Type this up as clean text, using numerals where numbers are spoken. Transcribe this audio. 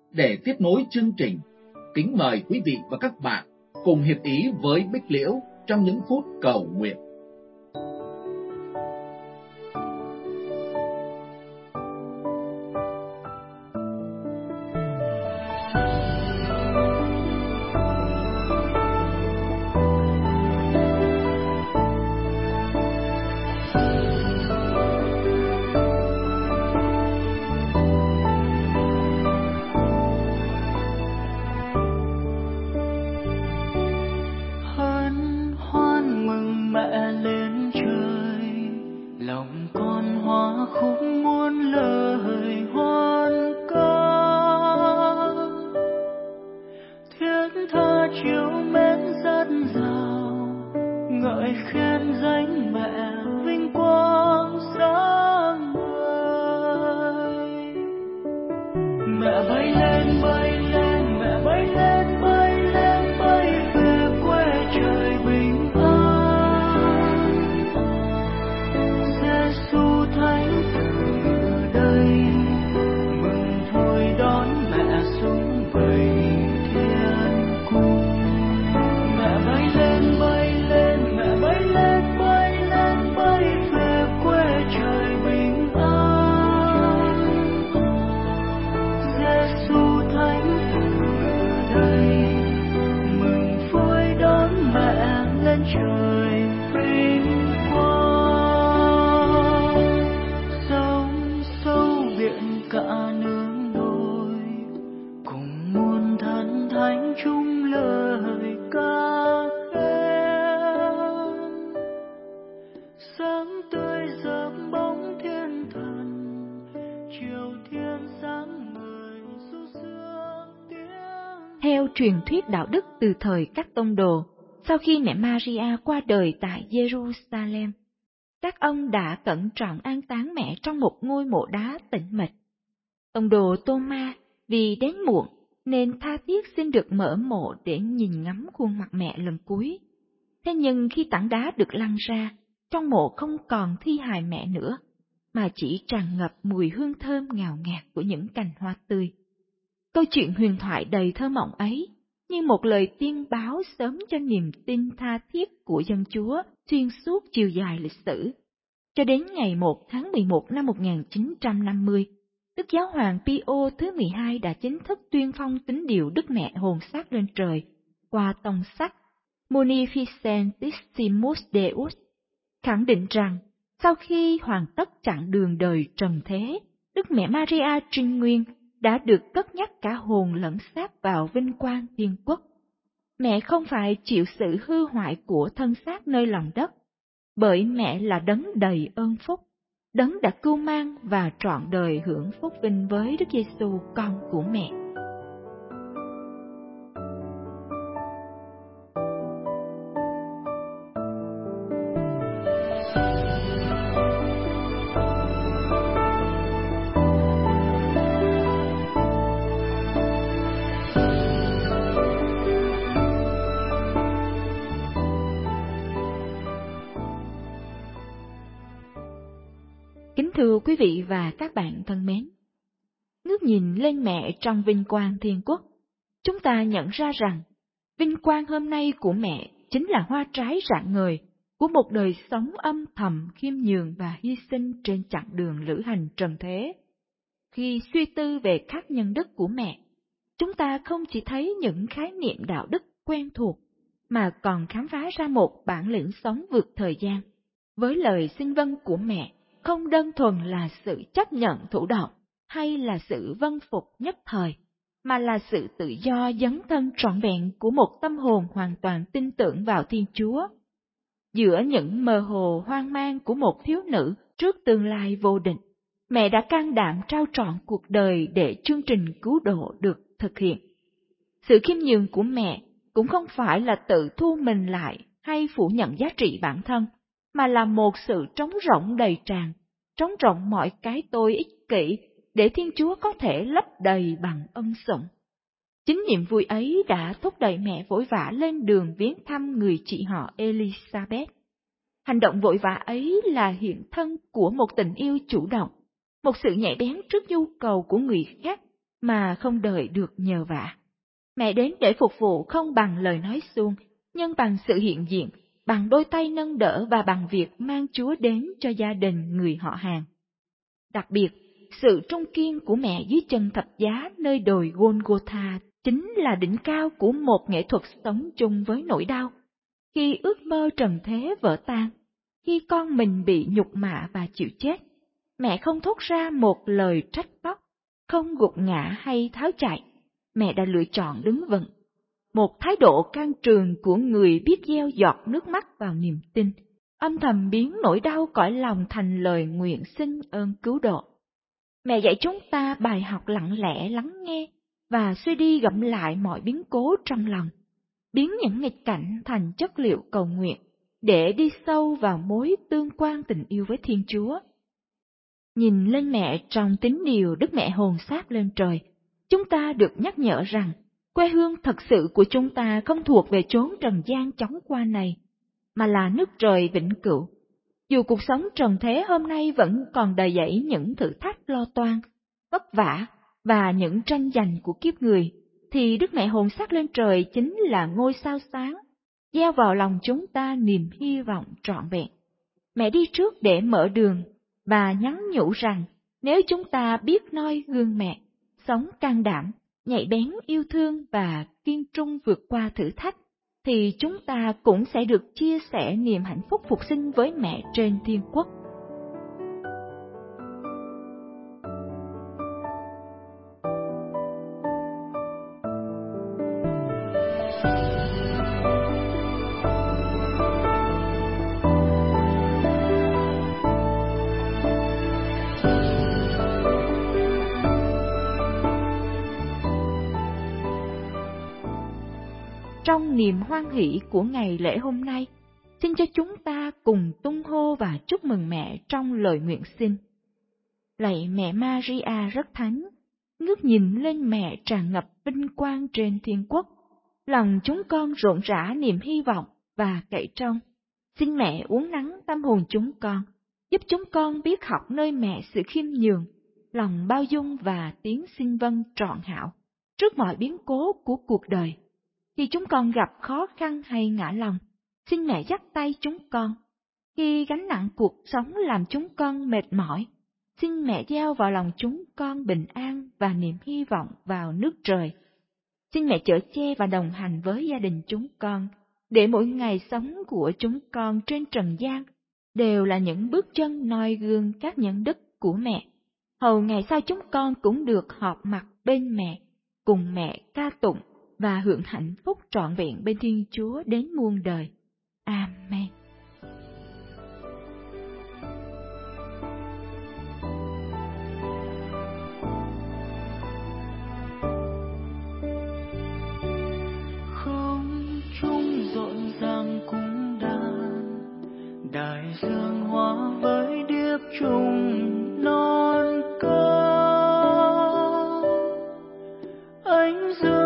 Để tiếp nối chương trình, kính mời quý vị và các bạn cùng hiệp ý với Bích Liễu trong những phút cầu nguyện. Theo truyền thuyết đạo đức từ thời các tông đồ, sau khi mẹ Maria qua đời tại Jerusalem, các ông đã cẩn trọng an táng mẹ trong một ngôi mộ đá tĩnh mịch. Tông đồ Tô-ma vì đến muộn nên tha thiết xin được mở mộ để nhìn ngắm khuôn mặt mẹ lần cuối. Thế nhưng khi tảng đá được lăn ra, trong mộ không còn thi hài mẹ nữa, mà chỉ tràn ngập mùi hương thơm ngào ngạt của những cành hoa tươi. Câu chuyện huyền thoại đầy thơ mộng ấy như một lời tiên báo sớm cho niềm tin tha thiết của dân Chúa xuyên suốt chiều dài lịch sử. Cho đến ngày 1 tháng 11 năm 1950, Đức Giáo hoàng Pio thứ 12 đã chính thức tuyên phong tín điều Đức Mẹ hồn xác lên trời qua tông sách Munificentissimus Deus, khẳng định rằng sau khi hoàn tất chặng đường đời trần thế, Đức Mẹ Maria Trinh Nguyên đã được cất nhắc cả hồn lẫn xác vào vinh quang thiên quốc. Mẹ không phải chịu sự hư hoại của thân xác nơi lòng đất, bởi mẹ là đấng đầy ơn phúc, đấng đã cưu mang và trọn đời hưởng phúc vinh với Đức Giêsu con của mẹ. Kính thưa quý vị và các bạn thân mến, ngước nhìn lên mẹ trong vinh quang thiên quốc, chúng ta nhận ra rằng vinh quang hôm nay của mẹ chính là hoa trái rạng ngời của một đời sống âm thầm, khiêm nhường và hy sinh trên chặng đường lữ hành trần thế. Khi suy tư về các nhân đức của mẹ, chúng ta không chỉ thấy những khái niệm đạo đức quen thuộc, mà còn khám phá ra một bản lĩnh sống vượt thời gian. Với lời xin vâng của mẹ, không đơn thuần là sự chấp nhận thụ động hay là sự vâng phục nhất thời, mà là sự tự do dấn thân trọn vẹn của một tâm hồn hoàn toàn tin tưởng vào Thiên Chúa. Giữa những mơ hồ hoang mang của một thiếu nữ trước tương lai vô định, mẹ đã can đảm trao trọn cuộc đời để chương trình cứu độ được thực hiện. Sự khiêm nhường của mẹ cũng không phải là tự thu mình lại hay phủ nhận giá trị bản thân, mà là một sự trống rỗng đầy tràn, trống rỗng mọi cái tôi ích kỷ để Thiên Chúa có thể lấp đầy bằng ân sủng. Chính niềm vui ấy đã thúc đẩy mẹ vội vã lên đường viếng thăm người chị họ Elizabeth. Hành động vội vã ấy là hiện thân của một tình yêu chủ động, một sự nhạy bén trước nhu cầu của người khác mà không đợi được nhờ vả. Mẹ đến để phục vụ không bằng lời nói suông, nhưng bằng sự hiện diện, bằng đôi tay nâng đỡ và bằng việc mang Chúa đến cho gia đình người họ hàng. Đặc biệt, sự trung kiên của mẹ dưới chân thập giá nơi đồi Golgotha chính là đỉnh cao của một nghệ thuật sống chung với nỗi đau. Khi ước mơ trần thế vỡ tan, khi con mình bị nhục mạ và chịu chết, mẹ không thốt ra một lời trách móc, không gục ngã hay tháo chạy. Mẹ đã lựa chọn đứng vững, một thái độ can trường của người biết gieo giọt nước mắt vào niềm tin, âm thầm biến nỗi đau cõi lòng thành lời nguyện xin ơn cứu độ. Mẹ dạy chúng ta bài học lặng lẽ lắng nghe và suy đi gẫm lại mọi biến cố trong lòng, biến những nghịch cảnh thành chất liệu cầu nguyện để đi sâu vào mối tương quan tình yêu với Thiên Chúa. Nhìn lên mẹ trong tín điều Đức Mẹ hồn xác lên trời, chúng ta được nhắc nhở rằng quê hương thật sự của chúng ta không thuộc về chốn trần gian chóng qua này, mà là nước trời vĩnh cửu. Dù cuộc sống trần thế hôm nay vẫn còn đầy dẫy những thử thách lo toan, vất vả và những tranh giành của kiếp người, thì Đức Mẹ hồn xác lên trời chính là ngôi sao sáng, gieo vào lòng chúng ta niềm hy vọng trọn vẹn. Mẹ đi trước để mở đường, và nhắn nhủ rằng nếu chúng ta biết noi gương mẹ, sống can đảm, nhạy bén yêu thương và kiên trung vượt qua thử thách, thì chúng ta cũng sẽ được chia sẻ niềm hạnh phúc phục sinh với mẹ trên thiên quốc. Trong niềm hoan hỷ của ngày lễ hôm nay, xin cho chúng ta cùng tung hô và chúc mừng mẹ trong lời nguyện xin. Lạy mẹ Maria rất thánh, ngước nhìn lên mẹ tràn ngập vinh quang trên thiên quốc, lòng chúng con rộn rã niềm hy vọng và cậy trông. Xin mẹ uốn nắn tâm hồn chúng con, giúp chúng con biết học nơi mẹ sự khiêm nhường, lòng bao dung và tiếng xin vâng trọn hảo trước mọi biến cố của cuộc đời. Khi chúng con gặp khó khăn hay ngã lòng, xin mẹ dắt tay chúng con. Khi gánh nặng cuộc sống làm chúng con mệt mỏi, xin mẹ gieo vào lòng chúng con bình an và niềm hy vọng vào nước trời. Xin mẹ chở che và đồng hành với gia đình chúng con, để mỗi ngày sống của chúng con trên trần gian đều là những bước chân noi gương các nhân đức của mẹ. Hầu ngày sau chúng con cũng được họp mặt bên mẹ, cùng mẹ ca tụng và hưởng hạnh phúc trọn vẹn bên Thiên Chúa đến muôn đời. Amen. Không trung rộn ràng cung đàn, đại dương hoa với điệp trùng non cao, ánh dương